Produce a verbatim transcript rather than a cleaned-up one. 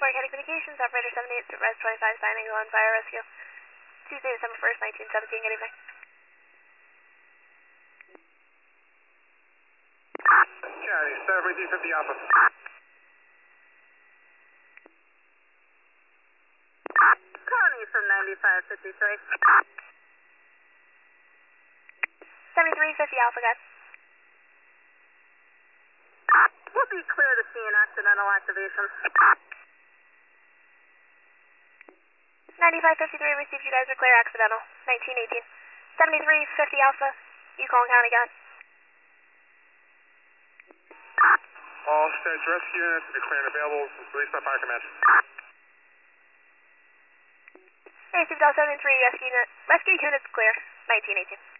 Florida County Communications, operator seven eight, Res twenty-five, signing on fire rescue. Tuesday, December first, nineteen seventeen, good evening. County, seventeen fifty Alpha. Connie from ninety-five fifty-three. seventy-three fifty Alpha, guys. We'll be clear to see an accidental activation. ninety-five fifty-three, received, you guys are clear, accidental, nineteen eighteen. seventy-three fifty Alpha, Yukon County, guys. All stage rescue units will be clear and available. Released by Fire Command. Received all seventy-three rescue unit, rescue units clear, nineteen eighteen.